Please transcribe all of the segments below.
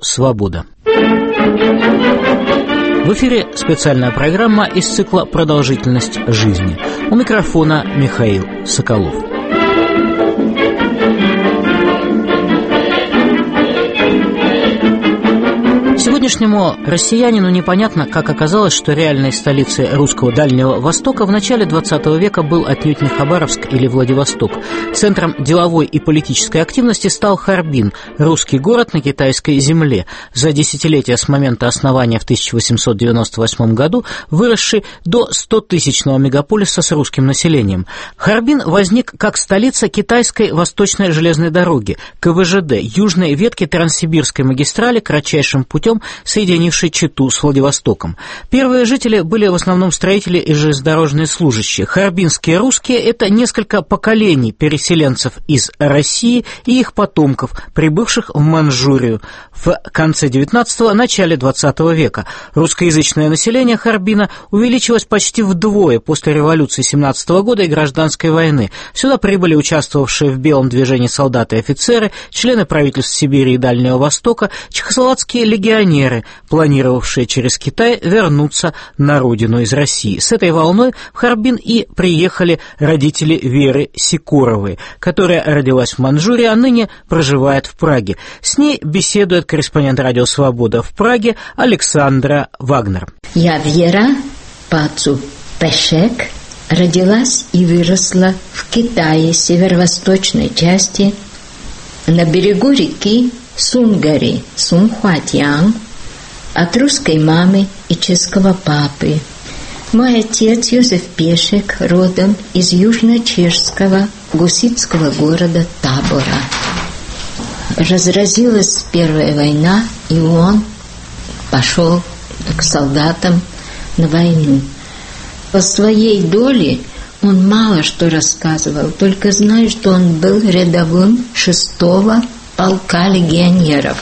«Свобода». В эфире специальная программа из цикла «Продолжительность жизни». У микрофона Михаил Соколов. Сегодняшнему россиянину непонятно, как оказалось, что реальной столицей русского Дальнего Востока в начале XX века был отнюдь не Хабаровск или Владивосток. Центром деловой и политической активности стал Харбин, русский город на китайской земле, за десятилетия с момента основания в 1898 году выросший до 100-тысячного мегаполиса с русским населением. Харбин возник как столица китайской Восточной железной дороги, КВЖД, южной ветки Транссибирской магистрали, кратчайшим путем соединивший Читу с Владивостоком. Первые жители были в основном строители и железнодорожные служащие. Харбинские русские – это несколько поколений переселенцев из России и их потомков, прибывших в Манчжурию в конце XIX – начале XX века. Русскоязычное население Харбина увеличилось почти вдвое после революции 17 года и гражданской войны. Сюда прибыли участвовавшие в белом движении солдаты и офицеры, члены правительств Сибири и Дальнего Востока, чехословацкие легионеры, планировавшие через Китай вернуться на родину из России. С этой волной в Харбин и приехали родители Веры Сикоровой, которая родилась в Манчжурии, а ныне проживает в Праге. С ней беседует корреспондент радио «Свобода» в Праге Александра Вагнер. Я Вера, по отцу Пешек, родилась и выросла в Китае, северо-восточной части, на берегу реки Сунгари, Сунхуатьян, от русской мамы и чешского папы. Мой отец Юзеф Пешек родом из южно-чешского гуситского города Табора. Разразилась Первая война, и он пошел к солдатам на войну. По своей доле он мало что рассказывал, только знаю, что он был рядовым 6-го полка легионеров.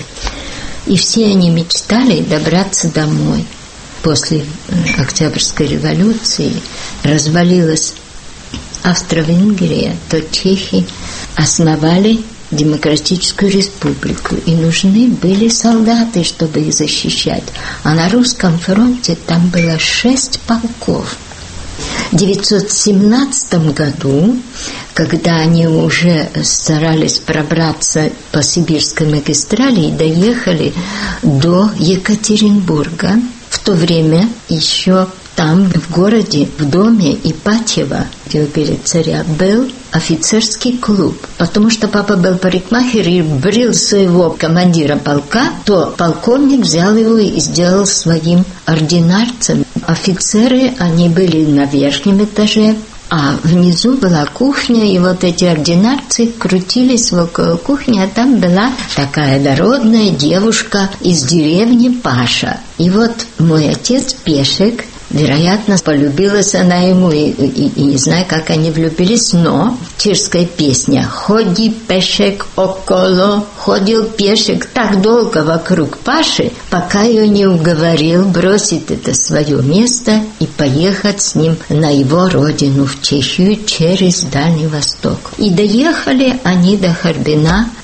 И все они мечтали добраться домой. После Октябрьской революции развалилась Австро-Венгрия, то чехи основали Демократическую республику, и нужны были солдаты, чтобы их защищать. А на русском фронте там было 6 полков. В 1917 году, когда они уже старались пробраться по Сибирской магистрали и доехали до Екатеринбурга, в то время еще там, в городе, в доме Ипатьева, где убили царя, был офицерский клуб. Потому что папа был парикмахер и брил своего командира полка, то полковник взял его и сделал своим ординарцем. Офицеры, они были на верхнем этаже, а внизу была кухня, и вот эти ординарцы крутились вокруг кухни, а там была такая дородная девушка из деревни Паша. И вот мой отец Пешек, вероятно, полюбилась она ему, и не знаю, как они влюбились, но чешская песня «Ходи, Пешек, около», ходил Пешек так долго вокруг Паши, пока ее не уговорил бросить это свое место и поехать с ним на его родину, в Чехию, через Дальний Восток. И доехали они до Харбина в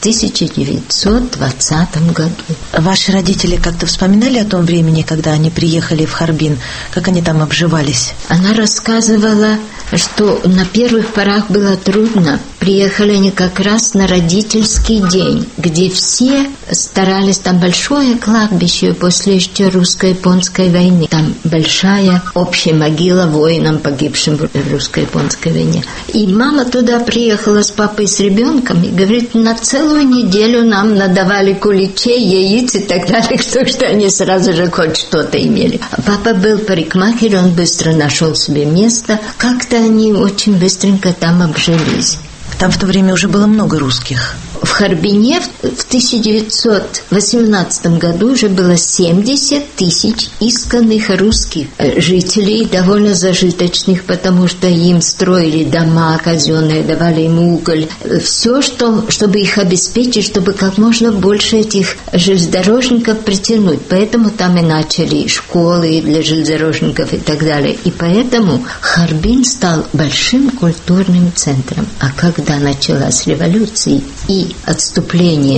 1920 году. Ваши родители как-то вспоминали о том времени, когда они приехали в Харбин? Как они там обживались? Она рассказывала, что на первых порах было трудно. Приехали они как раз на родительский день, где все старались, там большое кладбище после еще русско-японской войны. Там большая общая могила воинам, погибшим в русско-японской войне. И мама туда приехала с папой, с ребенком, и говорит, на целую неделю нам надавали куличей, яиц и так далее, потому что они сразу же хоть что-то имели. А папа был парикмахер, он быстро нашел себе место. Как-то они очень быстренько там обжились. Там в то время уже было много русских. В Харбине в 1918 году уже было 70 тысяч исконных русских жителей, довольно зажиточных, потому что им строили дома казенные, давали им уголь. Все, чтобы их обеспечить, чтобы как можно больше этих железнодорожников притянуть. Поэтому там и начали школы для железнодорожников и так далее. И поэтому Харбин стал большим культурным центром. А когда началась революция и отступление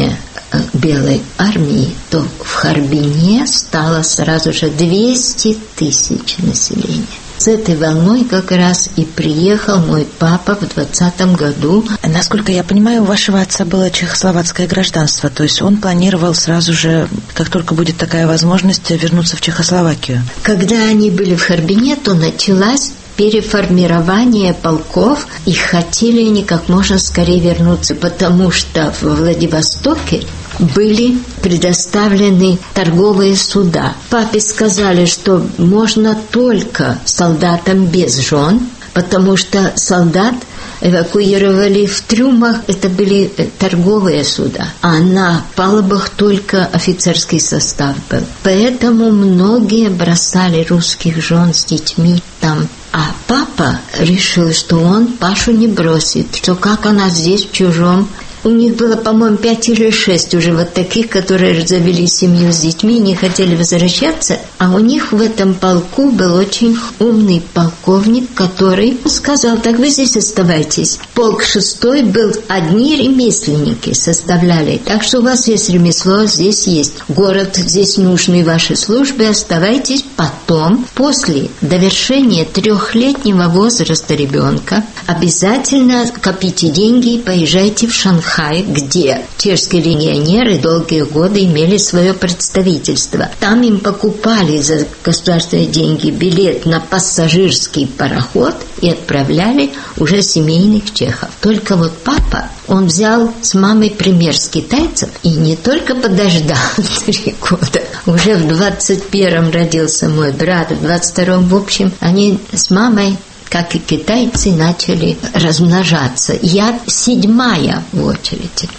Белой армии, то в Харбине стало сразу же 200 тысяч населения. С этой волной как раз и приехал мой папа в 20-м году. Насколько я понимаю, у вашего отца было чехословацкое гражданство, то есть он планировал сразу же, как только будет такая возможность, вернуться в Чехословакию. Когда они были в Харбине, то началась переформирование полков, и хотели они как можно скорее вернуться, потому что в Владивостоке были предоставлены торговые суда. Папе сказали, что можно только солдатам без жен, потому что солдат эвакуировали в трюмах, это были торговые суда, а на палубах только офицерский состав был. Поэтому многие бросали русских жен с детьми там. А папа решил, что он Пашу не бросит, что как она здесь в чужом. У них было, по-моему, 5 или 6 уже вот таких, которые завели семью с детьми и не хотели возвращаться. А у них в этом полку был очень умный полковник, который сказал: так вы здесь оставайтесь. Полк 6 был, одни ремесленники составляли. Так что у вас есть ремесло, здесь есть город, здесь нужны ваши службы, оставайтесь. Потом, после довершения 3-летнего возраста ребенка, обязательно копите деньги и поезжайте в Шанхай, где чешские легионеры долгие годы имели свое представительство. Там им покупали за государственные деньги билет на пассажирский пароход и отправляли уже семейных чехов. Только вот папа, он взял с мамой пример с китайцев и не только подождал 3 года. Уже в 21-м родился мой брат, в 22-м, в общем, они с мамой, как и китайцы, начали размножаться. Я 7-я в очереди.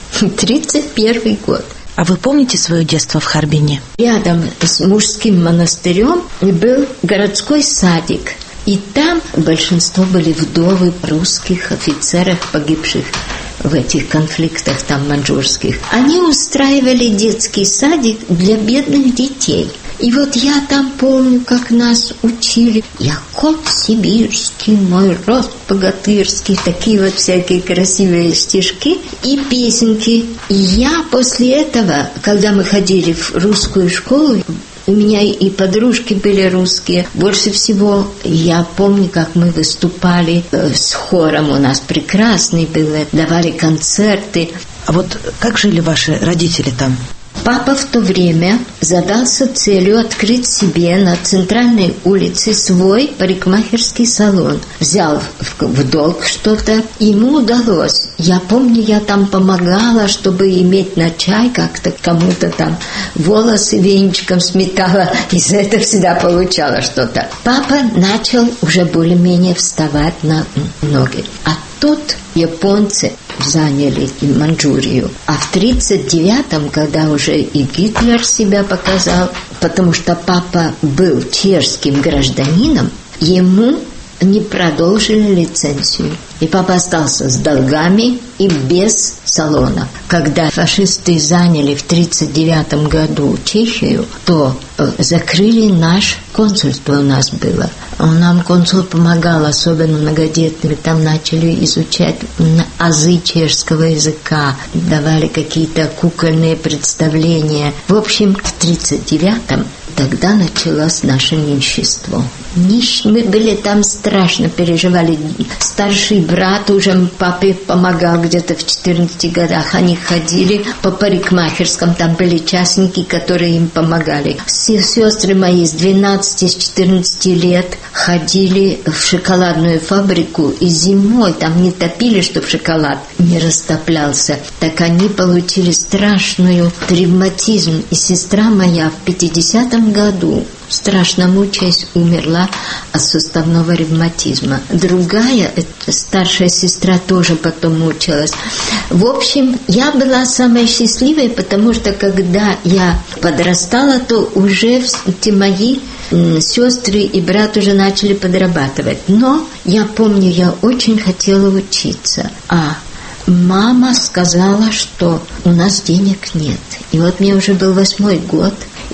31 год. А вы помните свое детство в Харбине? Рядом с мужским монастырем был городской садик. И там большинство были вдовы русских офицеров, погибших в этих конфликтах там маньчжурских. Они устраивали детский садик для бедных детей. И вот я там помню, как нас учили. Я кот сибирский, мой рост богатырский. Такие вот всякие красивые стишки и песенки. И я после этого, когда мы ходили в русскую школу, у меня и подружки были русские. Больше всего я помню, как мы выступали с хором. У нас прекрасный был, давали концерты. А вот как жили ваши родители там? Папа в то время задался целью открыть себе на центральной улице свой парикмахерский салон. Взял в долг что-то, ему удалось. Я помню, я там помогала, чтобы иметь на чай как-то кому-то там волосы венчиком сметала, и за это всегда получала что-то. Папа начал уже более-менее вставать на ноги. А тут японцы заняли Маньчжурию. А в 1939-м, когда уже и Гитлер себя показал, потому что папа был чешским гражданином, ему не продолжили лицензию. И папа остался с долгами и без салона. Когда фашисты заняли в 1939 году Чехию, то закрыли наше консульство у нас было. Нам консул помогал, особенно многодетным. Там начали изучать азы чешского языка, давали какие-то кукольные представления. В общем, в 1939-м тогда началось наше нищество. Мы были там, страшно переживали. Старший брат уже папе помогал где-то в 14 годах. Они ходили по парикмахерским, там были частники, которые им помогали. Все сестры мои с 12, с 14 лет ходили в шоколадную фабрику, и зимой там не топили, чтобы шоколад не растоплялся. Так они получили страшную ревматизм. И сестра моя в 50-м году, страшно мучаясь, умерла от суставного ревматизма. Другая, старшая сестра, тоже потом мучилась. В общем, я была самой счастливой, потому что когда я подрастала, то уже те мои сестры и брат уже начали подрабатывать. Но я помню, я очень хотела учиться. А мама сказала, что у нас денег нет. И вот мне уже был 8-й год.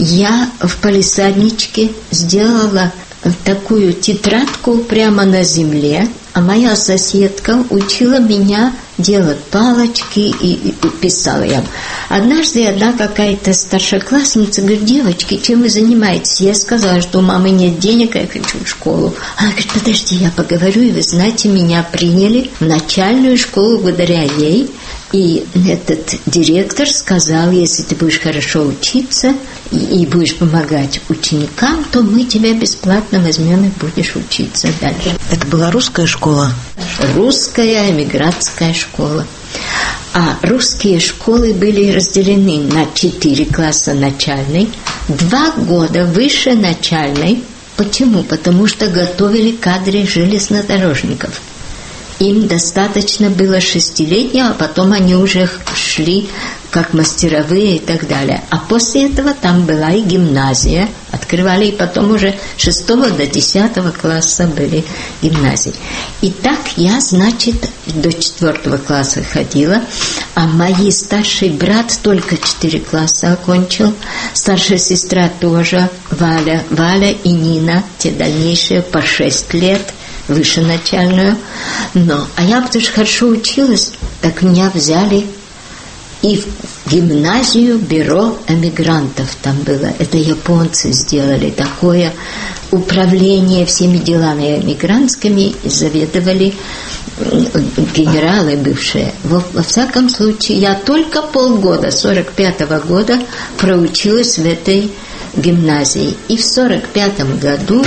Я в палисадничке сделала такую тетрадку прямо на земле, а моя соседка учила меня делать палочки и писала я. Однажды одна какая-то старшеклассница говорит: девочки, чем вы занимаетесь? Я сказала, что у мамы нет денег, я хочу в школу. Она говорит: подожди, я поговорю, и вы знаете, меня приняли в начальную школу благодаря ей. И этот директор сказал: если ты будешь хорошо учиться и будешь помогать ученикам, то мы тебя бесплатно возьмем и будешь учиться дальше. Это была русская школа? Русская эмигрантская школа. А русские школы были разделены на 4 класса начальной, 2 года выше начальной. Почему? Потому что готовили кадры железнодорожников. Им достаточно было 6-летнего, а потом они уже шли как мастеровые и так далее. А после этого там была и гимназия. Открывали, и потом уже 6 до 10 класса были гимназии. И так я, значит, до 4 класса ходила, а мой старший брат только 4 класса окончил, старшая сестра тоже, Валя и Нина, те дальнейшие по 6 лет, выше начальную. А я, потому что хорошо училась, так меня взяли и в гимназию бюро эмигрантов там было. Это японцы сделали такое управление всеми делами эмигрантскими, заведовали генералы бывшие. Во всяком случае, я только полгода, 45-го года, проучилась в этой гимназии. И в 45-м году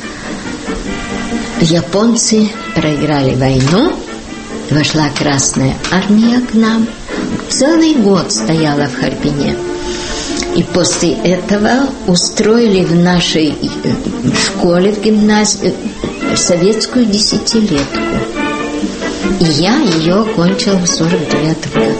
японцы проиграли войну, вошла Красная Армия к нам, целый год стояла в Харбине. И после этого устроили в нашей школе, в гимназии, советскую 10-летку. И я ее окончила в 49-м году.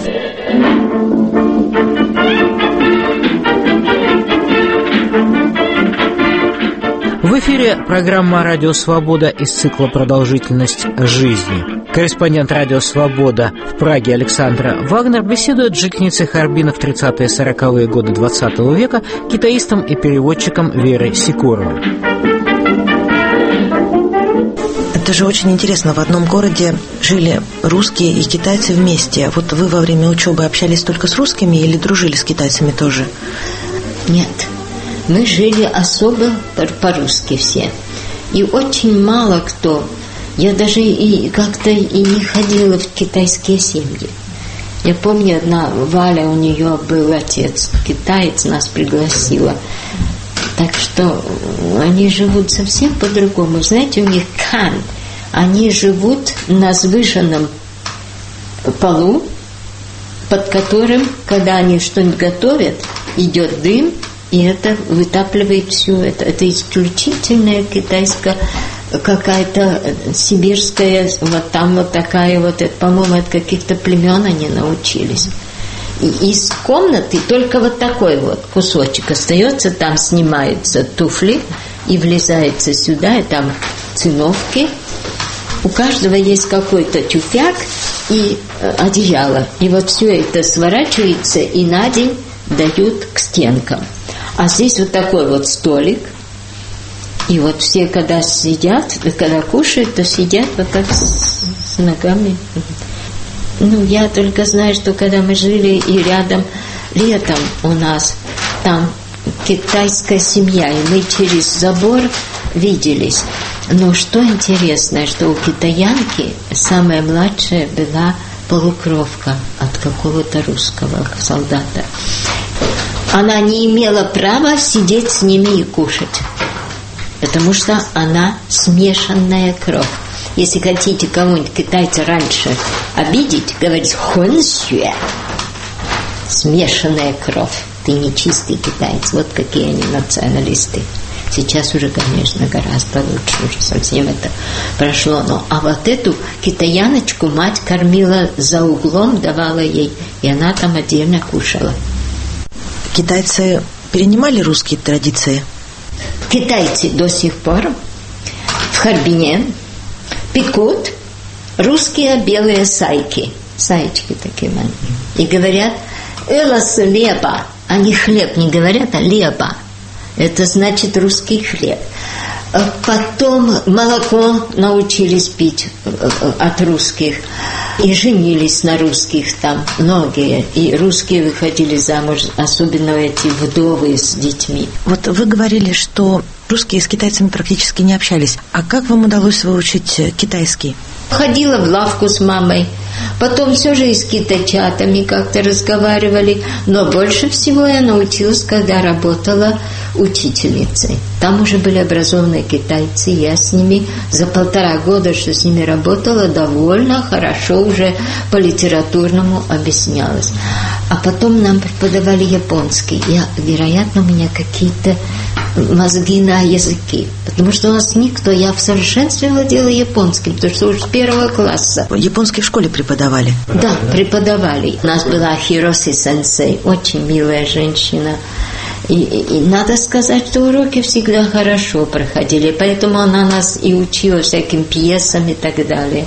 В эфире программа «Радио Свобода» из цикла «Продолжительность жизни». Корреспондент «Радио Свобода» в Праге Александра Вагнер беседует с жительницей Харбина в 30-40-е годы XX века, китаистом и переводчиком Верой Сикоровой. Это же очень интересно. В одном городе жили русские и китайцы вместе. Вот вы во время учебы общались только с русскими или дружили с китайцами тоже? Нет. Мы жили особо по-русски все. И очень мало кто. Я даже и как-то и не ходила в китайские семьи. Я помню, одна Валя, у нее был отец китаец, нас пригласила. Так что они живут совсем по-другому. Знаете, у них кан. Они живут на возвышенном полу, под которым, когда они что-нибудь готовят, идет дым, и это вытапливает все это. Это исключительная китайская, какая-то сибирская, вот там вот такая вот, это, по-моему, от каких-то племен они научились. И из комнаты только вот такой вот кусочек остается, там снимаются туфли и влезается сюда, и там циновки. У каждого есть какой-то тюфяк и одеяло. И вот все это сворачивается и на день дают к стенкам. А здесь вот такой вот столик. И вот все, когда сидят, когда кушают, то сидят вот так с ногами. Я только знаю, что когда мы жили и рядом, летом у нас там китайская семья, и мы через забор виделись. Но что интересно, что у китаянки самая младшая была полукровка от какого-то русского солдата. Она не имела права сидеть с ними и кушать, потому что она смешанная кровь. Если хотите кого-нибудь китайца раньше обидеть, говорить «хунсюэ», смешанная кровь, ты нечистый китаец. Вот какие они националисты. Сейчас уже, конечно, гораздо лучше, уже совсем это прошло. А вот эту китаяночку мать кормила за углом, давала ей, и она там отдельно кушала. Китайцы перенимали русские традиции? Китайцы до сих пор в Харбине пекут русские белые сайки, саечки такие маленькие, и говорят «элас леба». Они хлеб не говорят, а леба. Это значит русский хлеб. Потом молоко научились пить от русских. И женились на русских там многие. И русские выходили замуж, особенно эти вдовы с детьми. Вот вы говорили, что русские с китайцами практически не общались. А как вам удалось выучить китайский? Ходила в лавку с мамой. Потом все же и с китайчатами как-то разговаривали. Но больше всего я научилась, когда работала учительницей. Там уже были образованные китайцы. Я с ними за 1,5 года, что с ними работала, довольно хорошо уже по-литературному объяснялась. А потом нам преподавали японский. Вероятно, у меня какие-то мозги на языке. Потому что у нас я в совершенстве владела японским, потому что уже с 1 класса. Японский в школе преподавали? Да, преподавали. У нас была Хироси-сенсей, очень милая женщина. И надо сказать, что уроки всегда хорошо проходили, поэтому она нас и учила всяким пьесам и так далее.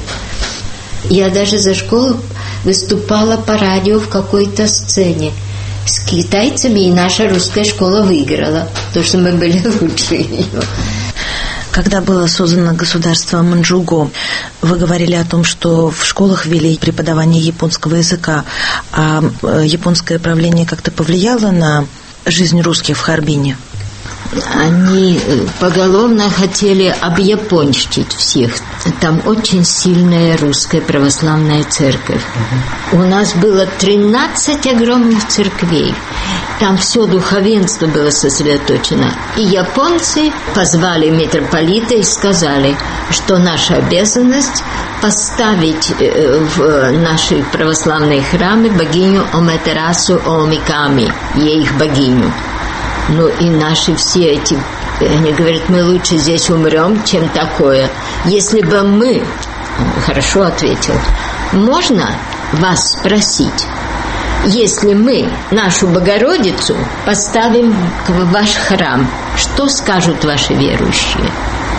Я даже за школу выступала по радио в какой-то сцене с китайцами, и наша русская школа выиграла, потому что мы были лучше ее. Когда было создано государство Манчжоу, вы говорили о том, что в школах ввели преподавание японского языка, а японское правление как-то повлияло на жизнь русских в Харбине? Они поголовно хотели объяпонщить всех. Там очень сильная русская православная церковь. У нас было 13 огромных церквей. Там все духовенство было сосредоточено. И японцы позвали митрополита и сказали, что наша обязанность поставить в наши православные храмы богиню Оматерасу Оомиками, их богиню. Ну и наши все эти, они говорят, мы лучше здесь умрем, чем такое. Если бы мы, хорошо ответил, можно вас спросить, если мы нашу Богородицу поставим в ваш храм, что скажут ваши верующие?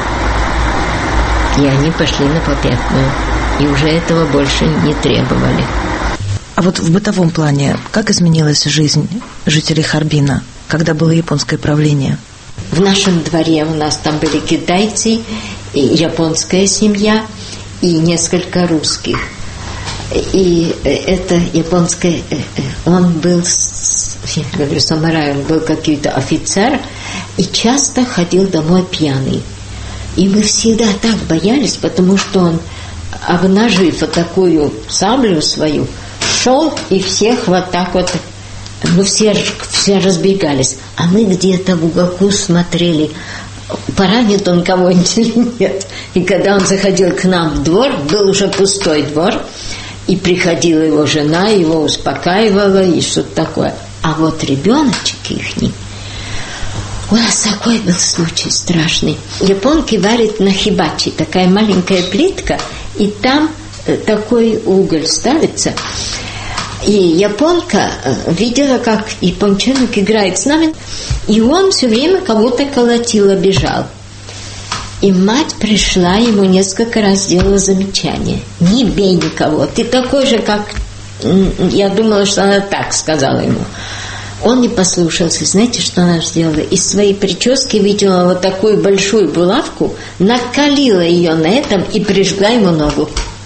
И они пошли на попятную, и уже этого больше не требовали. А вот в бытовом плане, как изменилась жизнь жителей Харбина, когда было японское правление? В нашем дворе у нас там были китайцы, и японская семья, и несколько русских. И это японское, он был, я говорю, самурай, он был какой-то офицер, и часто ходил домой пьяный. И мы всегда так боялись, потому что он, обнажив вот такую саблю свою, шел, и всех вот так вот, ну, все разбегались. А мы где-то в уголку смотрели, поранит он кого-нибудь или нет. И когда он заходил к нам в двор, был уже пустой двор, и приходила его жена, его успокаивала, и что-то такое. А вот ребеночек ихний, у нас такой был случай страшный. Японки варят на хибачи, такая маленькая плитка, и там такой уголь ставится. И японка видела, как япончонок играет с нами, и он все время кого-то колотил, обижал. И мать пришла, ему несколько раз сделала замечание: не бей никого, ты такой же, как... Я думала, что она так сказала ему. Он не послушался. Знаете, что она сделала? Из своей прически видела вот такую большую булавку, накалила ее на этом и прижгла ему ногу.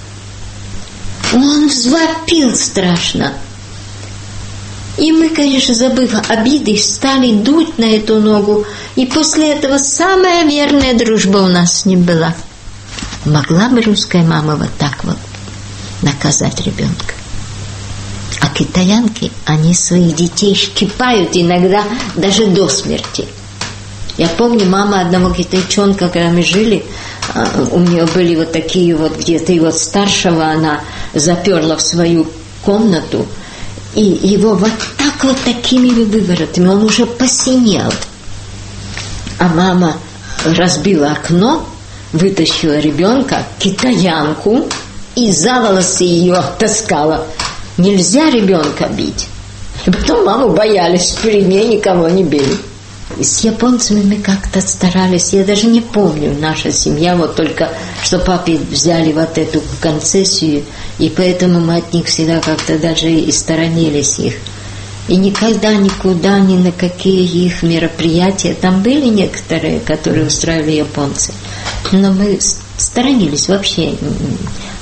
Он взвопил страшно. И мы, конечно, забыв обиды, стали дуть на эту ногу. И после этого самая верная дружба у нас с ним была. Могла бы русская мама вот так вот наказать ребенка? А китаянки, они своих детей щипают иногда даже до смерти. Я помню, мама одного китайчонка, когда мы жили, у нее были вот такие вот где-то, и вот старшего она заперла в свою комнату, и его вот так вот такими выворотами, он уже посинел. А мама разбила окно, вытащила ребенка, китаянку, и за волосы ее таскала. Нельзя ребенка бить. И потом маму боялись, при ней никого не били. С японцами мы как-то старались, я даже не помню, наша семья, вот только что папе взяли вот эту концессию, и поэтому мы от них всегда как-то даже и сторонились их. И никогда, никуда, ни на какие их мероприятия, там были некоторые, которые устраивали японцы, но мы сторонились вообще.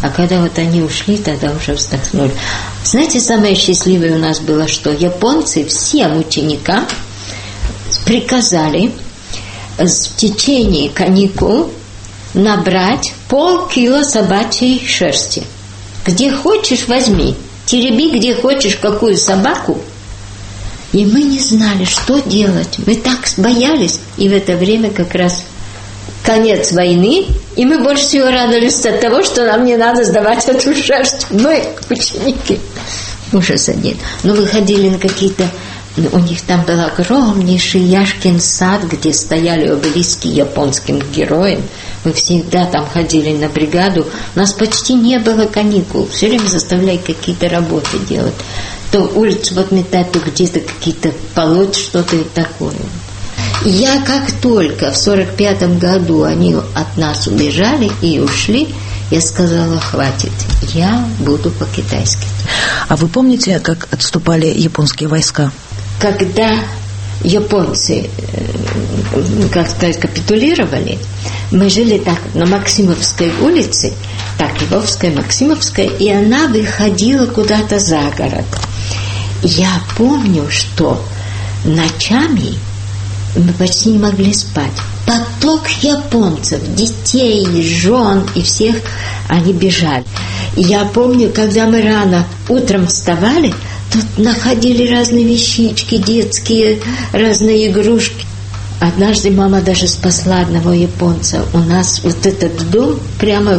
А когда вот они ушли, тогда уже вздохнули. Знаете, самое счастливое у нас было, что японцы всем ученикам приказали в течение каникул набрать полкило собачьей шерсти. Где хочешь, возьми. Тереби, где хочешь, какую собаку. И мы не знали, что делать. Мы так боялись. И в это время как раз конец войны, и мы больше всего радовались от того, что нам не надо сдавать эту шерсть. Мы, ученики. Ужас один. Но выходили на какие-то... У них там был огромнейший Яшкин сад, где стояли обелиски японским героям. Мы всегда там ходили на бригаду. У нас почти не было каникул. Все время заставляли какие-то работы делать. То улицу подметать, то где-то какие-то полоть, что-то и такое. Я как только в 45-м году они от нас убежали и ушли, я сказала, хватит, я буду по-китайски. А вы помните, как отступали японские войска? Когда японцы, как сказать, капитулировали, мы жили так на Максимовской улице, так, Львовская, Максимовская, и она выходила куда-то за город. Я помню, что ночами мы почти не могли спать. Поток японцев, детей, жен и всех, они бежали. И я помню, когда мы рано утром вставали, тут находили разные вещички детские, разные игрушки. Однажды мама даже спасла одного японца. У нас вот этот дом, прямо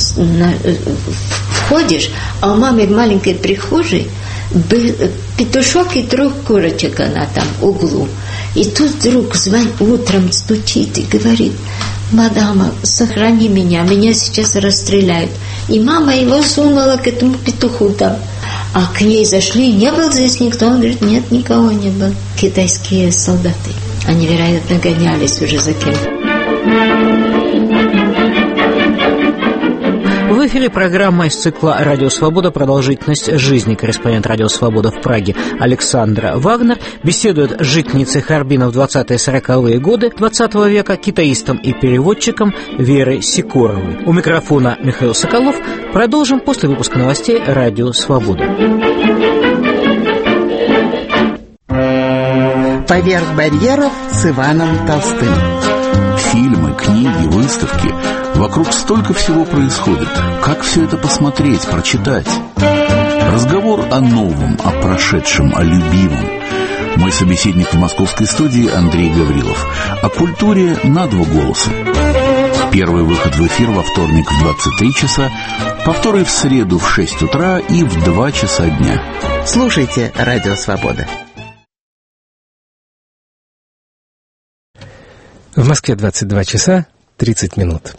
входишь, а у мамы в маленькой прихожей был петушок и 3 курочек, она там в углу. И тут вдруг утром стучит и говорит: «Мадама, сохрани меня, меня сейчас расстреляют». И мама его сунула к этому петуху там. А к ней зашли, не был здесь никто. Он говорит: нет, никого не было. Китайские солдаты. Они, вероятно, гонялись уже за кем-то. В эфире программа из цикла «Радио Свобода. Продолжительность жизни». Корреспондент «Радио Свобода» в Праге Александра Вагнер беседует с жительницей Харбина в 20-40-е годы 20 века, китаистом и переводчиком Верой Сикоровой. У микрофона Михаил Соколов. Продолжим после выпуска новостей «Радио Свобода». «Поверх барьеров» с Иваном Толстым. Фильмы, книги, выставки. Вокруг столько всего происходит. Как все это посмотреть, прочитать? Разговор о новом, о прошедшем, о любимом. Мой собеседник в московской студии Андрей Гаврилов. О культуре на 2 голоса. Первый выход в эфир во вторник в 23 часа, повторы в среду в 6 утра и в 2 часа дня. Слушайте «Радио Свобода». В Москве 22 часа 30 минут.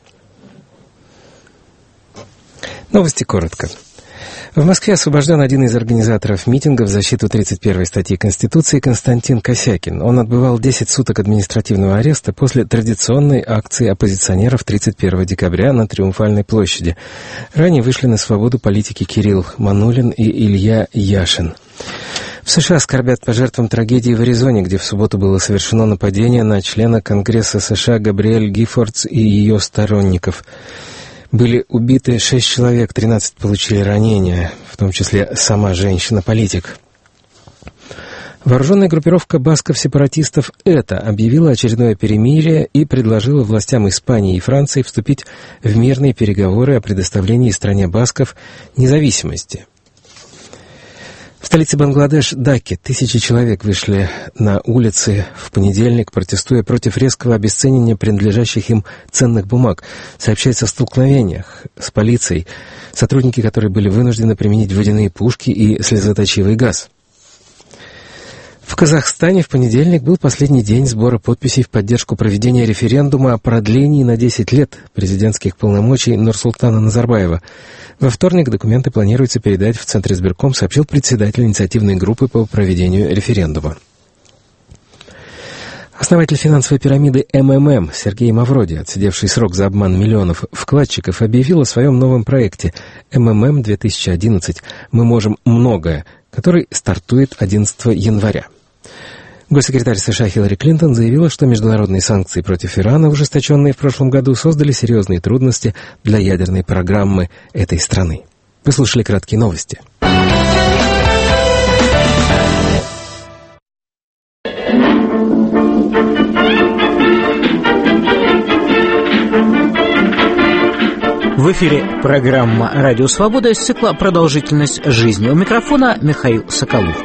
Новости коротко. В Москве освобожден один из организаторов митинга в защиту 31-й статьи Конституции Константин Косякин. Он отбывал 10 суток административного ареста после традиционной акции оппозиционеров 31 декабря на Триумфальной площади. Ранее вышли на свободу политики Кирилл Манулин и Илья Яшин. В США скорбят по жертвам трагедии в Аризоне, где в субботу было совершено нападение на члена Конгресса США Габриэль Гиффордс и ее сторонников. Были убиты 6 человек, 13 получили ранения, в том числе сама женщина-политик. Вооруженная группировка басков-сепаратистов «ЭТА» объявила очередное перемирие и предложила властям Испании и Франции вступить в мирные переговоры о предоставлении стране басков независимости. В столице Бангладеш, Даке, тысячи человек вышли на улицы в понедельник, протестуя против резкого обесценивания принадлежащих им ценных бумаг. Сообщается о столкновениях с полицией, сотрудники которой были вынуждены применить водяные пушки и слезоточивый газ. В Казахстане в понедельник был последний день сбора подписей в поддержку проведения референдума о продлении на 10 лет президентских полномочий Нурсултана Назарбаева. Во вторник документы планируется передать в Центризбирком, сообщил председатель инициативной группы по проведению референдума. Основатель финансовой пирамиды МММ Сергей Мавроди, отсидевший срок за обман миллионов вкладчиков, объявил о своем новом проекте МММ 2011 «Мы можем многое», который стартует 11 января. Госсекретарь США Хиллари Клинтон заявила, что международные санкции против Ирана, ужесточенные в прошлом году, создали серьезные трудности для ядерной программы этой страны. Вы слушали краткие новости. В эфире программа «Радио Свобода» из цикла «Продолжительность жизни». У микрофона Михаил Соколов.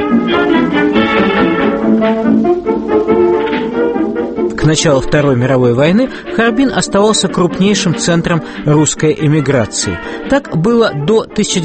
К началу Второй мировой войны Харбин оставался крупнейшим центром русской эмиграции. Так было до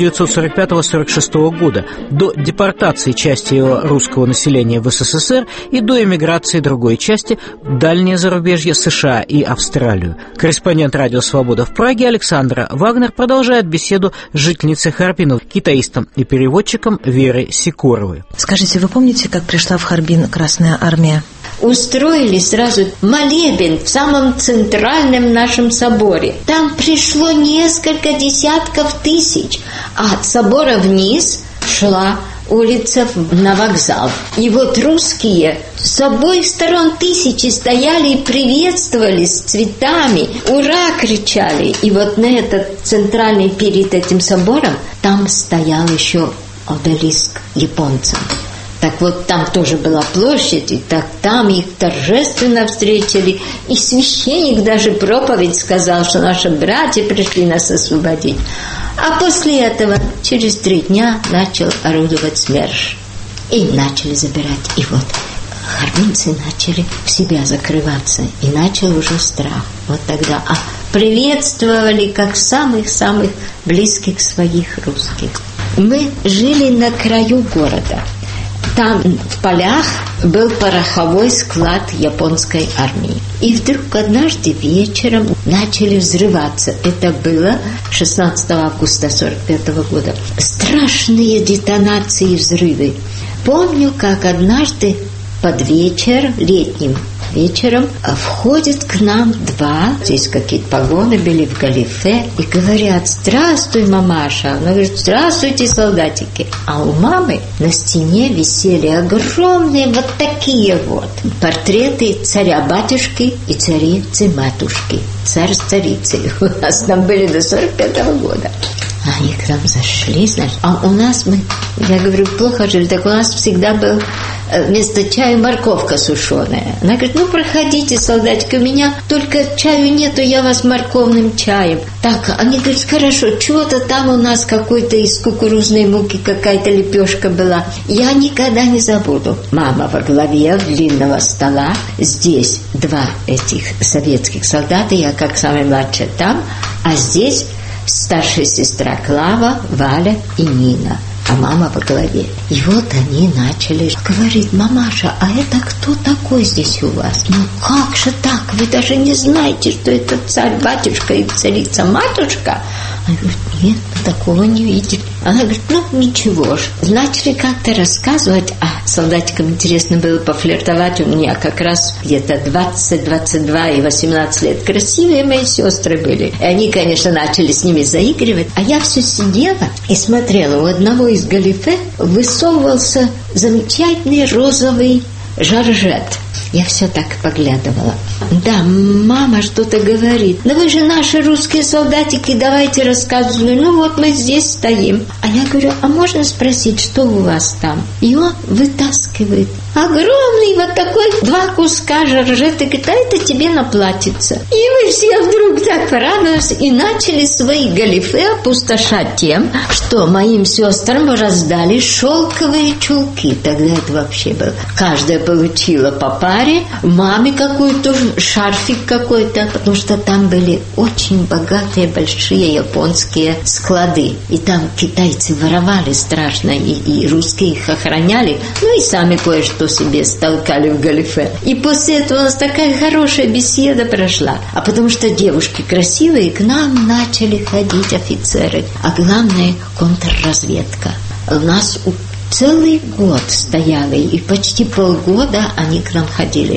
1945-1946 года, до депортации части его русского населения в СССР и до эмиграции другой части в дальнее зарубежье США и Австралию. Корреспондент «Радио Свобода» в Праге Александра Вагнер продолжает беседу с жительницей Харбина, китаистом и переводчиком Верой Сикоровой. Скажите, вы помните, как пришла в Харбин Красная Армия? Устроили сразу молебен в самом центральном нашем соборе. Там пришло несколько десятков тысяч, а от собора вниз шла улица на вокзал. И вот русские с обоих сторон тысячи стояли и приветствовали с цветами, ура кричали. И вот на этот центральный перед этим собором там стоял еще обелиск японцам. Так вот, там тоже была площадь, и так там их торжественно встретили. И священник даже проповедь сказал, что наши братья пришли нас освободить. А после этого, через 3 дня, начал орудовать СМЕРШ. И начали забирать. И вот харбинцы начали в себя закрываться. И начал уже страх. Вот тогда приветствовали как самых-самых близких своих русских. Мы жили на краю города. Там в полях был пороховой склад японской армии. И вдруг однажды вечером начали взрываться. Это было 16 августа 1945 года. Страшные детонации и взрывы. Помню, как однажды под вечер, летним вечером, входят к нам 2, здесь какие-то погоны были в галифе, и говорят: «Здравствуй, мамаша». Она говорит: «Здравствуйте, солдатики». А у мамы на стене висели огромные вот такие вот портреты царя-батюшки и царицы-матушки. Царь с царицей. У нас там были до 1945 года. Они к нам зашли, значит. А у нас я говорю, плохо жили, так у нас всегда был вместо чая морковка сушеная. Она говорит: «Ну, проходите, солдатики, у меня только чаю нету, я вас морковным чаем». Так, они говорят: «Хорошо, чего-то там у нас какой-то из кукурузной муки какая-то лепешка была». Я никогда не забуду. Мама во главе длинного стола, здесь 2 этих советских солдата, я как самая младшая там, а здесь старшая сестра Клава, Валя и Нина, а мама во главе. И вот они начали говорить: «Мамаша, а это кто такой здесь у вас? Ну как же так? Вы даже не знаете, что это царь-батюшка и царица-матушка?» Она говорит: «Нет, такого не видели». Она говорит: «Ну, ничего ж». Начали как-то рассказывать, а солдатикам интересно было пофлиртовать. У меня как раз где-то 20, 22 и 18 лет. Красивые мои сестры были. И они, конечно, начали с ними заигрывать. А я все сидела и смотрела. У одного из галифе высовывался замечательный розовый жоржет. Я все так поглядывала. Да, мама что-то говорит. «Ну вы же наши русские солдатики, давайте рассказывай». «Ну вот мы здесь стоим». А я говорю: «А можно спросить, что у вас там?» И он вытаскивает огромный вот такой 2 куска жоржета. Говорит: «А это тебе на платьице». И мы все вдруг так порадовались и начали свои галифе опустошать тем, что моим сестрам раздали шелковые чулки. Тогда это вообще было. Каждая получила по паре, маме какой-то шарфик какой-то, потому что там были очень богатые большие японские склады. И там китайцы воровали страшно, и русские их охраняли, ну и сами кое-что себе столкали в галифе. И после этого у нас такая хорошая беседа прошла. А потому что девушки красивые, к нам начали ходить офицеры. А главное — контрразведка. У нас целый год стояли, и почти полгода они к нам ходили.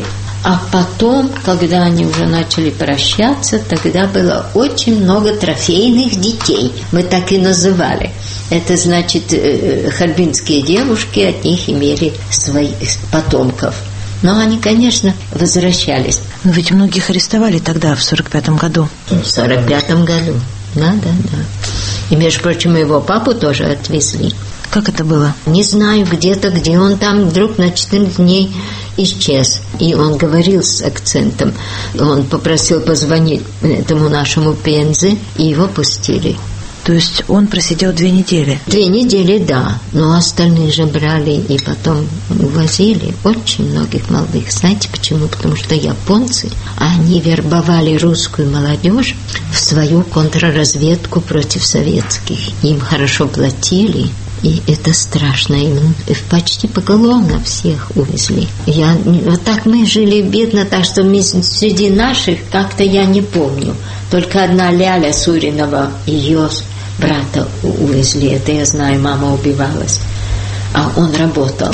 А потом, когда они уже начали прощаться, тогда было очень много трофейных детей. Мы так и называли. Это значит, харбинские девушки от них имели своих потомков. Но они, конечно, возвращались. Но ведь многих арестовали тогда, в 45-м году. В 45-м году, да. И, между прочим, его папу тоже отвезли. Как это было? Не знаю, где он там вдруг на 14 дней исчез. И он говорил с акцентом. Он попросил позвонить этому нашему Пензе, и его пустили. То есть он просидел 2 недели? 2 недели, да. Но остальные же брали и потом увозили очень многих молодых. Знаете почему? Потому что японцы, они вербовали русскую молодежь в свою контрразведку против советских. Им хорошо платили. И это страшно. Им почти поголовно всех увезли. Вот так мы жили бедно, так что среди наших как-то я не помню. Только одна Ляля Суринова, ее брата увезли. Это я знаю, мама убивалась. А он работал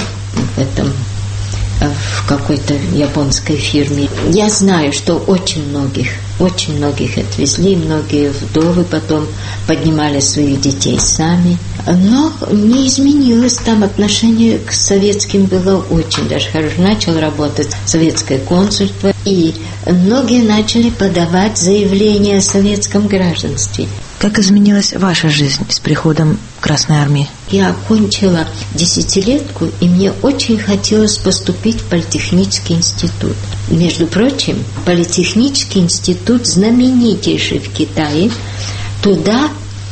в какой-то японской фирме. Я знаю, что очень многих отвезли, многие вдовы потом поднимали своих детей сами. Но не изменилось там отношение к советским, было очень даже хорошо. Начал работать советское консульство, и многие начали подавать заявления о советском гражданстве. Как изменилась ваша жизнь с приходом Красной Армии? Я окончила 10-летку, и мне очень хотелось поступить в политехнический институт. Между прочим, политехнический институт знаменитейший в Китае. Туда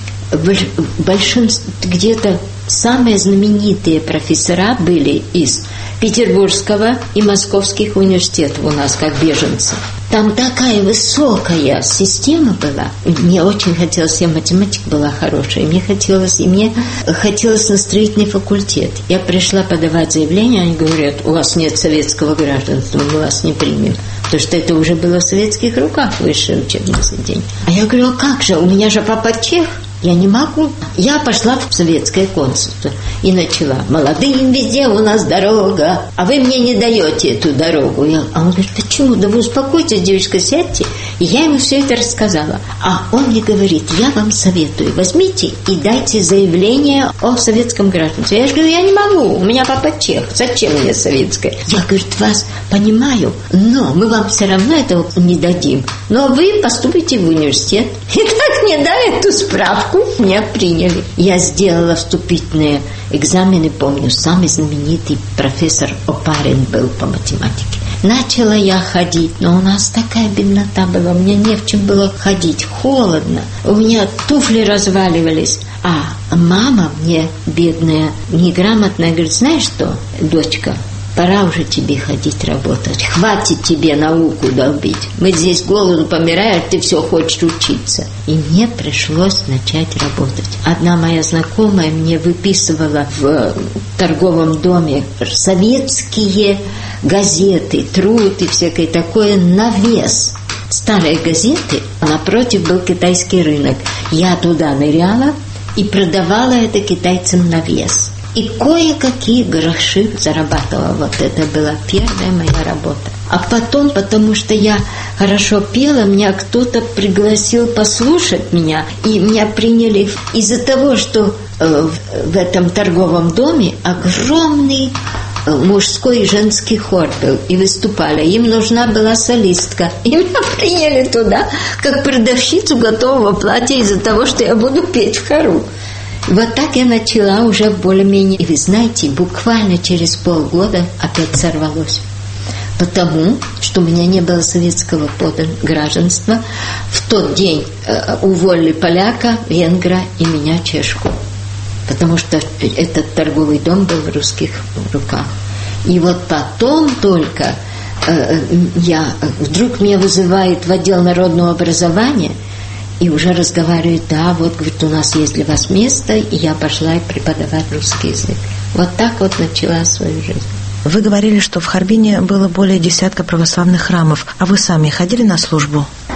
где-то самые знаменитые профессора были из Петербургского и Московских университетов у нас, как беженцы. Там такая высокая система была. Мне очень хотелось, математика была хорошая, мне хотелось на строительный факультет. Я пришла подавать заявление, они говорят, у вас нет советского гражданства, мы вас не примем. Потому что это уже было в советских руках, высшее учебное заведение. А я говорю, а как же, у меня же папа чех. Я не могу. Я пошла в советское консульство и начала. Молодым везде у нас дорога, а вы мне не даете эту дорогу. А он говорит, почему? Да вы успокойтесь, девочка, сядьте. И я ему все это рассказала. А он мне говорит, я вам советую, возьмите и дайте заявление о советском гражданстве. Я же говорю, я не могу, у меня папа чех, зачем мне советское? Я, говорит, вас понимаю, но мы вам все равно этого не дадим. Но вы поступите в университет. И так мне дали эту справку. Меня приняли. Я сделала вступительные экзамены, помню, самый знаменитый профессор Опарин был по математике. Начала я ходить, но у нас такая беднота была, мне не в чем было ходить, холодно, у меня туфли разваливались. А мама мне, бедная, неграмотная, говорит, знаешь что, дочка, пора уже тебе ходить работать. Хватит тебе науку долбить. Мы здесь с голоду помираем, ты все хочешь учиться. И мне пришлось начать работать. Одна моя знакомая мне выписывала в торговом доме советские газеты, труд и всякое такое на вес. Старые газеты, а напротив был китайский рынок. Я туда ныряла и продавала это китайцам на вес. И кое-какие гроши зарабатывала. Вот это была первая моя работа. А потом, потому что я хорошо пела, меня кто-то пригласил послушать меня. И меня приняли из-за того, что в этом торговом доме огромный мужской и женский хор был. И выступали. Им нужна была солистка. И меня приняли туда, как продавщицу готового платья из-за того, что я буду петь в хору. Вот так я начала уже более-менее. И вы знаете, буквально через полгода опять сорвалось. Потому что у меня не было советского гражданства. В тот день уволили поляка, венгра и меня, чешку. Потому что этот торговый дом был в русских руках. И вот потом только вдруг меня вызывают в отдел народного образования. И уже разговаривают, да, вот, говорит, у нас есть для вас место, и я пошла преподавать русский язык. Вот так вот начала свою жизнь. Вы говорили, что в Харбине было более 10 православных храмов, а вы сами ходили на службу?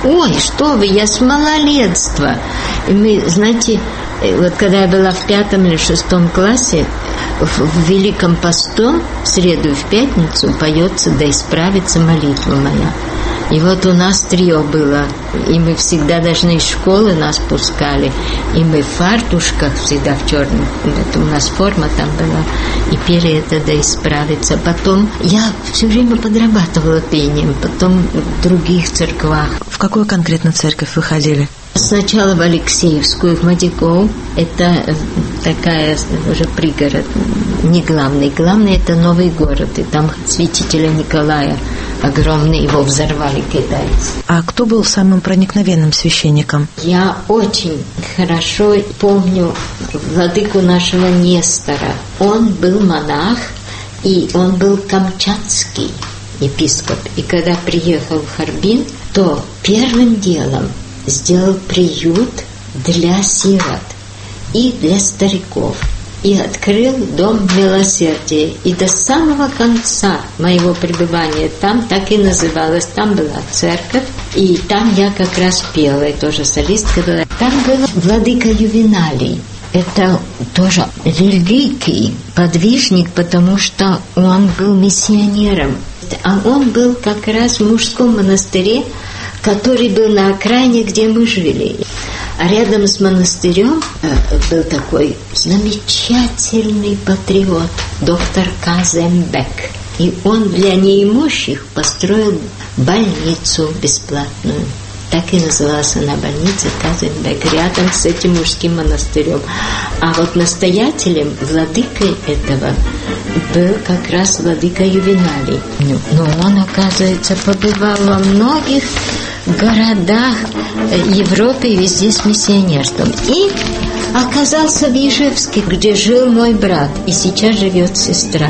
ой, что вы, я с малолетства. И мы, знаете, вот когда я была в 5 или 6 классе, в Великом посту, в среду и в пятницу поется «Да исправится молитва моя». И вот у нас трио было, и мы всегда даже из школы нас пускали, и мы в фартушках всегда в черном, это у нас форма там была, и пели это «Да исправится». Потом я все время подрабатывала пением, потом в других церквах. В какую конкретно церковь вы ходили? Сначала в Алексеевскую, в Мадиков. Это такая уже пригород, не главный. Главный — это Новый город, и там святителя Николая огромный, его взорвали китайцы. А кто был самым проникновенным священником? Я очень хорошо помню владыку нашего Нестора. Он был монах, и он был камчатский епископ. И когда приехал в Харбин, то первым делом сделал приют для сирот и для стариков. И открыл дом милосердия. И до самого конца моего пребывания там так и называлось. Там была церковь, и там я как раз пела, и тоже солистка была. Там был владыка Ювеналий. Это тоже великий подвижник, потому что он был миссионером. А он был как раз в мужском монастыре, который был на окраине, где мы жили. А рядом с монастырем был такой замечательный патриот, доктор Казембек. И он для неимущих построил больницу бесплатную. Так и называлась она, больница Казембек, рядом с этим мужским монастырем. А вот настоятелем, владыкой этого, был как раз владыка Ювеналий. Но он, оказывается, побывал во многих городах Европы и везде с миссионерством. И оказался в Ижевске, где жил мой брат, и сейчас живет сестра.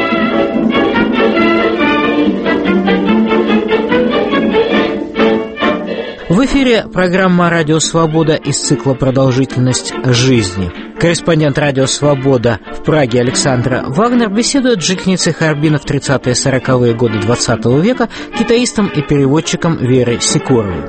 В эфире программа «Радио Свобода» из цикла «Продолжительность жизни». Корреспондент «Радио Свобода» в Праге Александра Вагнер беседует с жительницей Харбина в 30-40-е годы XX века, китаистом и переводчиком Верой Сикоровой.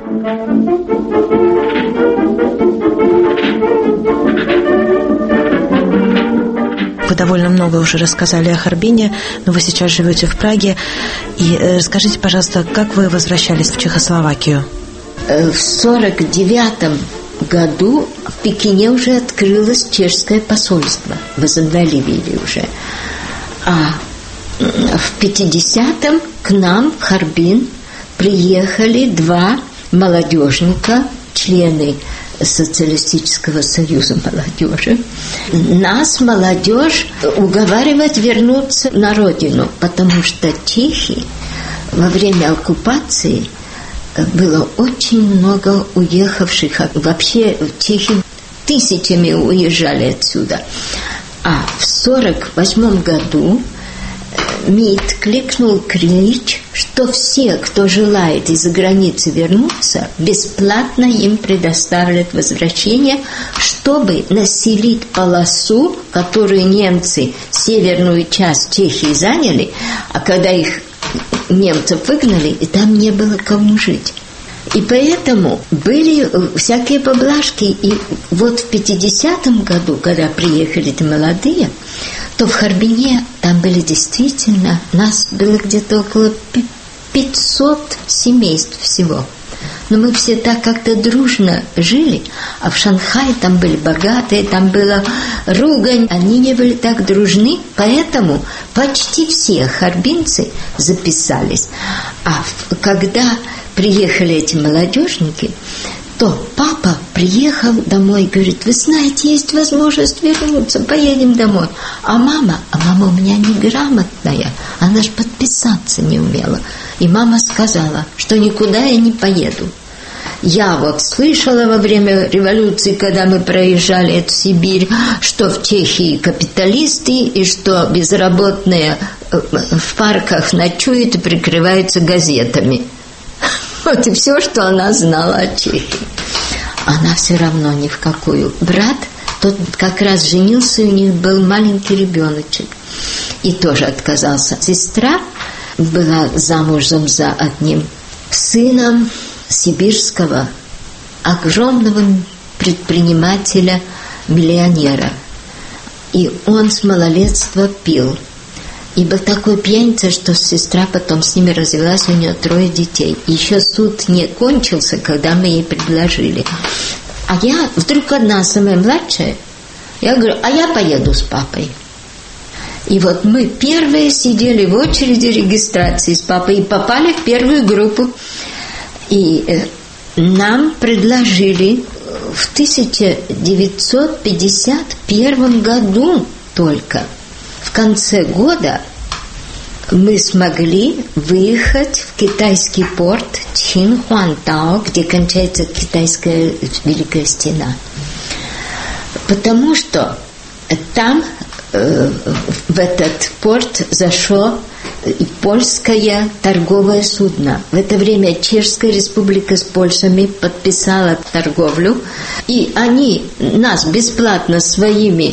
Вы довольно много уже рассказали о Харбине, но вы сейчас живете в Праге. И расскажите, пожалуйста, как вы возвращались в Чехословакию? В 1949 году в Пекине уже открылось чешское посольство. Возобновили уже. А в 50-м к нам в Харбин приехали 2 молодежника, члены Социалистического союза молодежи. Нас, молодежь, уговаривать вернуться на родину, потому что чехи во время оккупации было очень много уехавших. Вообще чехи тысячами уезжали отсюда. А в 1948 году МИД кликнул клич, что все, кто желает из-за границы вернуться, бесплатно им предоставят возвращение, чтобы населить полосу, которую немцы, северную часть Чехии заняли, а когда их немцев выгнали, и там не было кому жить. И поэтому были всякие поблажки. И вот в 50-м году, когда приехали эти молодые, то в Харбине там были действительно, нас было где-то около 500 семейств всего. Но мы все так как-то дружно жили, а в Шанхае там были богатые, там была ругань, они не были так дружны, поэтому почти все харбинцы записались. А когда приехали эти молодежники, то папа приехал домой и говорит: вы знаете, есть возможность вернуться, поедем домой. А мама у меня неграмотная, она же подписаться не умела. И мама сказала, что никуда я не поеду. Я вот слышала во время революции, когда мы проезжали эту Сибирь, что в Чехии капиталисты и что безработные в парках ночуют и прикрываются газетами. Вот и все, что она знала о Чехии. Она все равно ни в какую. Брат, тот как раз женился, и у них был маленький ребеночек. И тоже отказался. Сестра была замужем за одним сыном, сибирского огромного предпринимателя, миллионера. И он с малолетства пил. И был такой пьяница, что сестра потом с ними развелась, у нее 3 детей. Еще суд не кончился, когда мы ей предложили. А я вдруг одна, самая младшая, я говорю, а я поеду с папой. И вот мы первые сидели в очереди регистрации с папой и попали в первую группу. И нам предложили в 1951 году только, в конце года, мы смогли выехать в китайский порт Чинхуантао, где кончается китайская Великая Стена. Потому что там в этот порт зашло польское торговое судно. В это время Чешская республика с Польшей подписала торговлю, и они нас бесплатно своими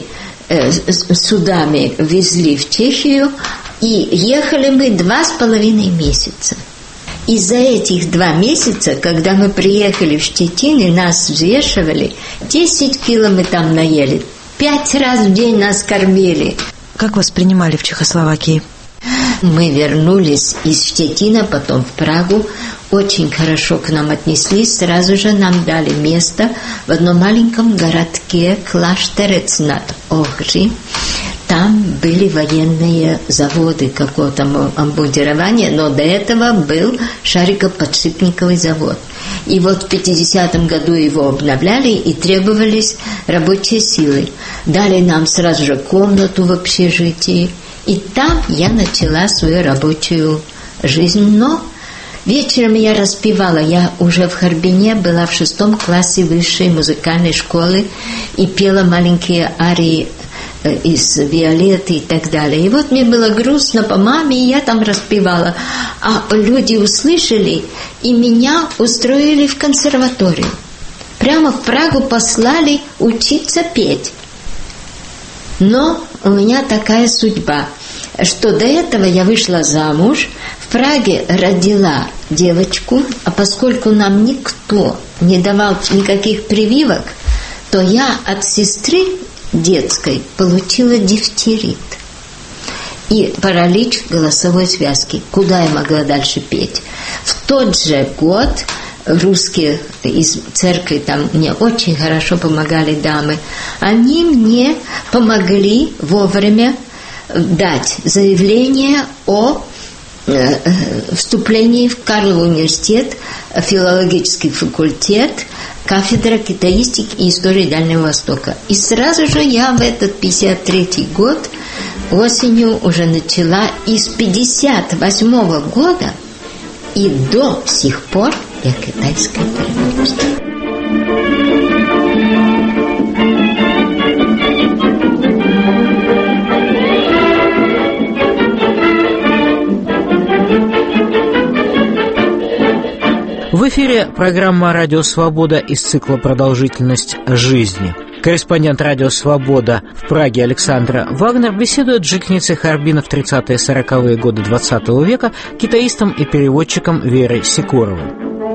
судами везли в Чехию, и ехали мы 2,5 месяца. И за этих 2 месяца, когда мы приехали в Щетину, и нас взвешивали, 10 кило мы там наели, 5 раз в день нас кормили. Как вас принимали в Чехословакии? Мы вернулись из Щетина, потом в Прагу. Очень хорошо к нам отнеслись. Сразу же нам дали место в одном маленьком городке Клаштерец над Охри. Там были военные заводы какого-то обмундирования, но до этого был шарикоподшипниковый завод. И вот в 50-м году его обновляли, и требовались рабочие силы. Дали нам сразу же комнату в общежитии. И там я начала свою рабочую жизнь. Но вечером я распевала. Я уже в Харбине была в 6 классе высшей музыкальной школы и пела маленькие арии из Виолетты и так далее. И вот мне было грустно по маме, и я там распевала. А люди услышали, и меня устроили в консерваторию. Прямо в Прагу послали учиться петь. Но у меня такая судьба, что до этого я вышла замуж, в Праге родила девочку, а поскольку нам никто не давал никаких прививок, то я от сестры детской получила дифтерит и паралич голосовой связки. Куда я могла дальше петь? В тот же год русские из церкви, там мне очень хорошо помогали дамы, они мне помогли вовремя дать заявление о вступлении в Карлов университет, филологический факультет, кафедра китаистики и истории Дальнего Востока. И сразу же я в этот 53-й год осенью уже начала, и с 58-го года и до сих пор я китайская переводчица. В эфире программа «Радио Свобода» из цикла «Продолжительность жизни». Корреспондент «Радио Свобода» в Праге Александра Вагнер беседует с жительницей Харбина в 30-40-е годы XX века, китаистом и переводчиком Верой Сикоровой.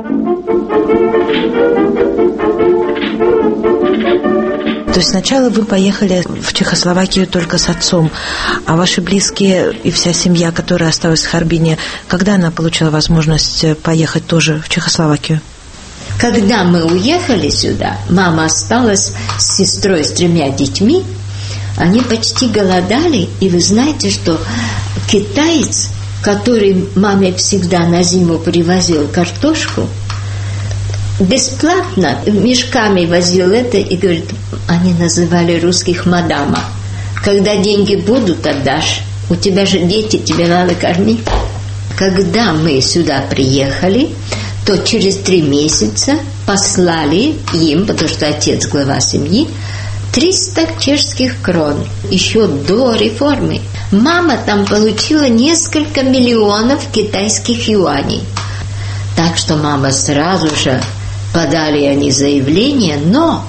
То есть сначала вы поехали в Чехословакию только с отцом, а ваши близкие и вся семья, которая осталась в Харбине, когда она получила возможность поехать тоже в Чехословакию? Когда мы уехали сюда, мама осталась с сестрой, с 3 детьми. Они почти голодали, и вы знаете, что китаец, который маме всегда на зиму привозил картошку, бесплатно мешками возил это, и говорит, они называли русских мадама. Когда деньги будут, отдашь. У тебя же дети, тебе надо кормить. Когда мы сюда приехали, то через 3 месяца послали им, потому что отец глава семьи, 300 чешских крон, еще до реформы. Мама там получила несколько миллионов китайских юаней. Так что мама сразу же подали они заявление, но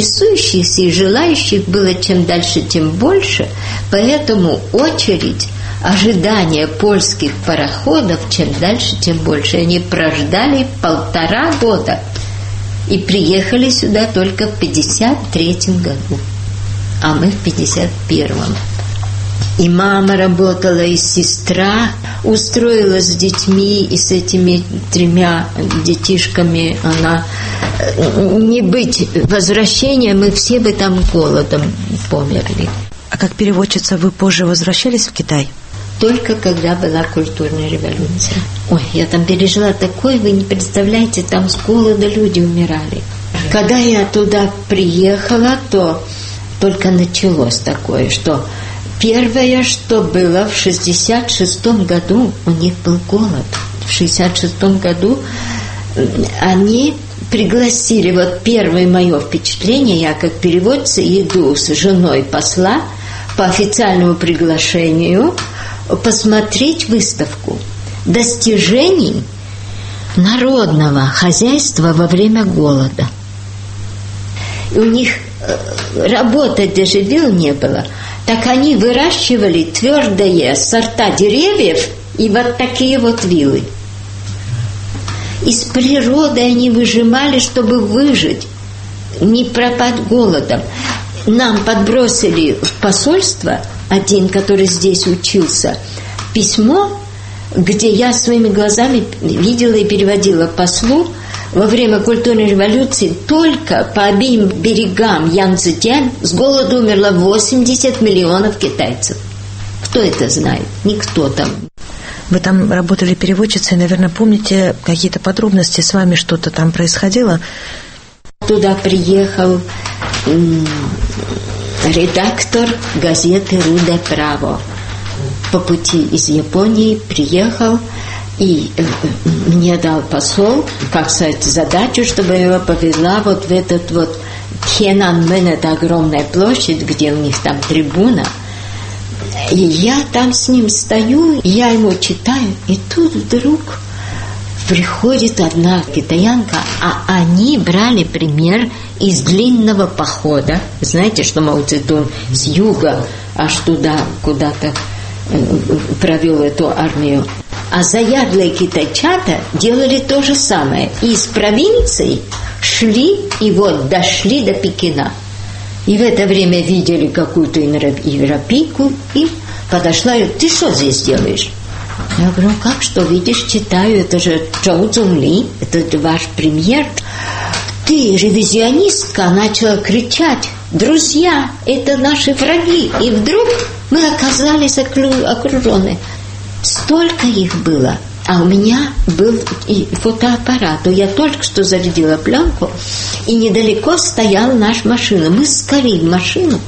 интересующихся и желающих было чем дальше, тем больше, поэтому очередь ожидание польских пароходов, чем дальше, тем больше. Они прождали 1,5 года и приехали сюда только в 1953 году, а мы в 1951. И мама работала, и сестра устроилась с детьми, и с этими 3 детишками она... Не быть возвращения, мы все бы там голодом померли. А как переводчица вы позже возвращались в Китай? Только когда была культурная революция. Ой, я там пережила такое, вы не представляете, там с голода люди умирали. Когда я туда приехала, то только началось такое, что... Первое, что было в 1966 году, у них был голод. В 1966 году они пригласили, вот первое мое впечатление, я как переводчица иду с женой посла по официальному приглашению посмотреть выставку достижений народного хозяйства во время голода. И у них работы даже вил не было. Так они выращивали твердые сорта деревьев и вот такие вот вилы. Из природы они выжимали, чтобы выжить, не пропасть голодом. Нам подбросили в посольство, один, который здесь учился, письмо, где я своими глазами видела и переводила послу. Во время культурной революции только по обеим берегам Янцзы-Тянь с голоду умерло 80 миллионов китайцев. Кто это знает? Никто там. Вы там работали переводчицей, наверное, помните какие-то подробности, с вами что-то там происходило? Туда приехал редактор газеты «Руде Право». По пути из Японии приехал и мне дал посол, как сказать, задачу, чтобы я его повезла вот в этот вот Тхенанмен, это огромная площадь, где у них там трибуна. И я там с ним стою, я ему читаю, и тут вдруг приходит одна китаянка, а они брали пример из длинного похода. Знаете, что Мао Цзэдун с юга аж туда куда-то провел эту армию. А заядлые китайчата делали то же самое. Из провинций шли и вот дошли до Пекина. И в это время видели какую-то европейку и подошла и говорит: ты что здесь делаешь? Я говорю: как что, видишь, читаю, это же Чжоу Цзунли, это ваш премьер. Ты ревизионистка, начала кричать: друзья, это наши враги. И вдруг мы оказались окружены. Столько их было. А у меня был и фотоаппарат. Я только что зарядила пленку, и недалеко стояла наша машина. Мы скорее в машину.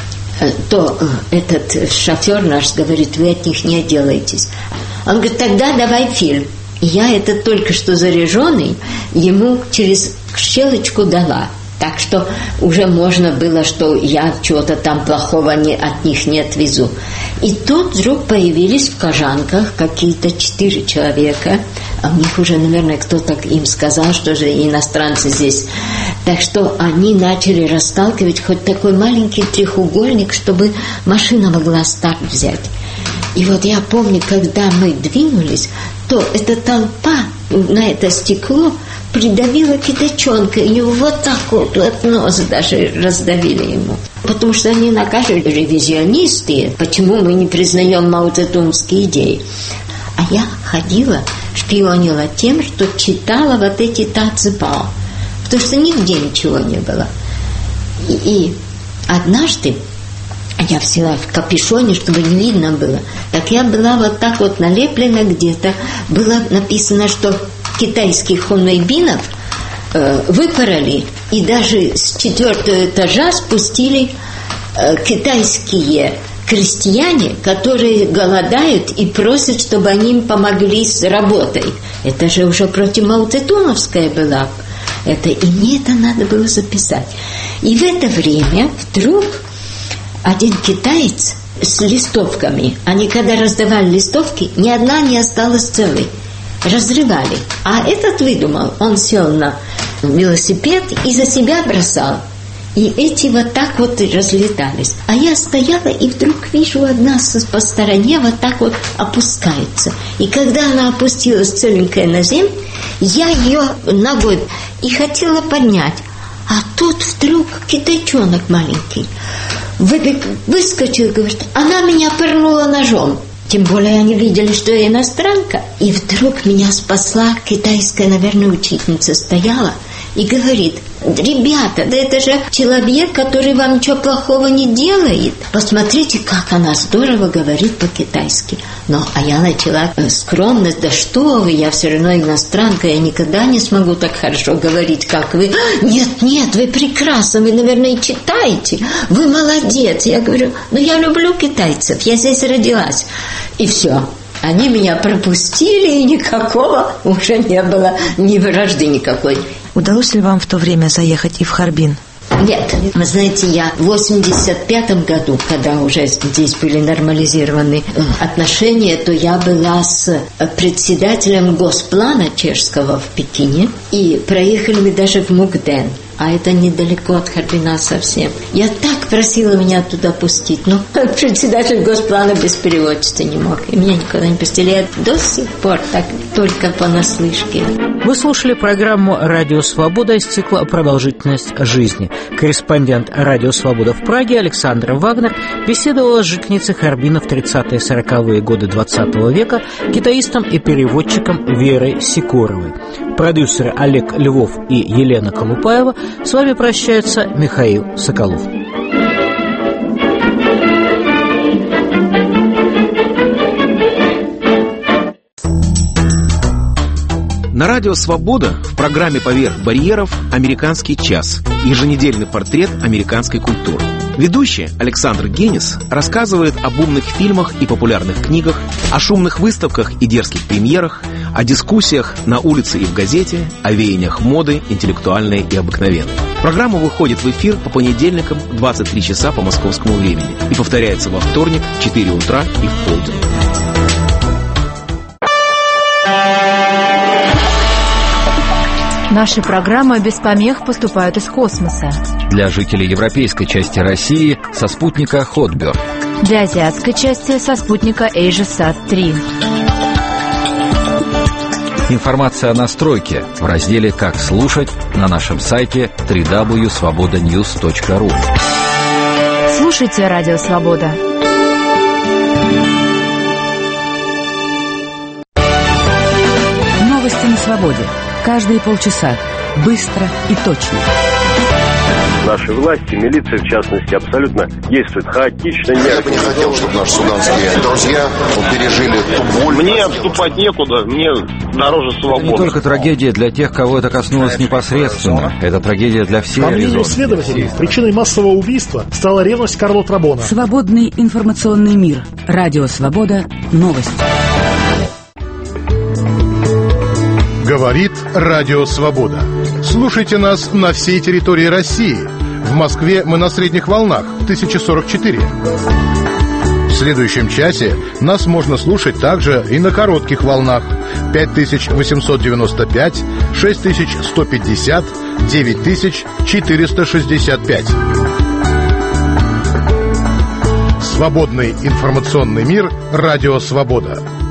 То этот шофер наш говорит: вы от них не отделаетесь. Он говорит: тогда давай фильм. И я этот только что заряженный ему через щелочку дала. Так что уже можно было, что я чего-то там плохого от них не отвезу. И тут вдруг появились в Кожанках какие-то 4 человека. А у них уже, наверное, кто-то им сказал, что же иностранцы здесь. Так что они начали расталкивать хоть такой маленький треугольник, чтобы машина могла старт взять. И вот я помню, когда мы двинулись, то эта толпа на это стекло придавила китайчонка, и вот так вот нос даже раздавили ему. Потому что они накажут ревизионисты, почему мы не признаем маоцзэдунские идеи. А я ходила, шпионила тем, что читала вот эти тацзибао, потому что нигде ничего не было. И однажды я взяла в капюшоне, чтобы не видно было. Так я была вот так вот налеплена где-то. Было написано, что китайских хунвейбинов выпороли, и даже с 4-го этажа спустили китайские крестьяне, которые голодают и просят, чтобы они им помогли с работой. Это же уже против маоцзэдуновская была. И мне это надо было записать. И в это время вдруг один китаец с листовками, они когда раздавали листовки, ни одна не осталась целой. Разрывали. А этот выдумал, он сел на велосипед и за себя бросал. И эти вот так вот и разлетались. А я стояла и вдруг вижу, одна по стороне вот так вот опускается. И когда она опустилась целенькая на землю, я ее ногой и хотела поднять. А тут вдруг китайчонок маленький выскочил, говорит, она меня пырнула ножом. Тем более они видели, что я иностранка. И вдруг меня спасла китайская, наверное, учительница стояла и говорит, ребята, да это же человек, который вам ничего плохого не делает. Посмотрите, как она здорово говорит по-китайски. А я начала скромность, да что вы, я все равно иностранка, я никогда не смогу так хорошо говорить, как вы. Нет, вы прекрасно, вы, наверное, и читаете, вы молодец. Я говорю, я люблю китайцев, я здесь родилась. И все. Они меня пропустили, и никакого уже не было, ни вражды никакой. Удалось ли вам в то время заехать и в Харбин? Нет, вы знаете, я в 85-м году, когда уже здесь были нормализированы отношения, то я была с председателем Госплана чешского в Пекине, и проехали мы даже в Мукден. А это недалеко от Харбина совсем. Я так просила меня туда пустить, но председатель Госплана без переводчика не мог. И меня никуда не пустили. Я до сих пор так только понаслышке. Вы слушали программу «Радио Свобода» из цикла «Продолжительность жизни». Корреспондент «Радио Свобода» в Праге Александра Вагнер беседовала с жительницей Харбина в 30-40-е годы 20 века, китаистом и переводчиком Верой Сикоровой. Продюсеры Олег Львов и Елена Колупаева. С вами прощается Михаил Соколов. На радио «Свобода» в программе «Поверх барьеров» «Американский час» – еженедельный портрет американской культуры. Ведущий Александр Генис рассказывает об умных фильмах и популярных книгах, о шумных выставках и дерзких премьерах, о дискуссиях на улице и в газете, о веяниях моды, интеллектуальной и обыкновенной. Программа выходит в эфир по понедельникам в 23 часа по московскому времени и повторяется во вторник в 4 утра и в полдень. Наши программы без помех поступают из космоса. Для жителей европейской части России со спутника Hotbird. Для азиатской части со спутника AsiaSat-3. Информация о настройке в разделе «Как слушать» на нашем сайте www.svobodanews.ru. Слушайте Радио Свобода. Новости на свободе. Каждые полчаса. Быстро и точно. Наши власти, милиция в частности, абсолютно действует хаотично. Я бы не хотел, чтобы наши суданские друзья пережили ту боль. Мне отступать некуда, мне дороже свободы. Это не только трагедия для тех, кого это коснулось непосредственно. Это трагедия для всей По мнению исследователей, причиной массового убийства стала ревность Карла Трабона. Свободный информационный мир. Радио Свобода. Новости. Говорит Радио Свобода. Слушайте нас на всей территории России. В Москве мы на средних волнах 1044. В следующем часе нас можно слушать также и на коротких волнах 5895, 6150, 9465. Свободный информационный мир. Радио Свобода.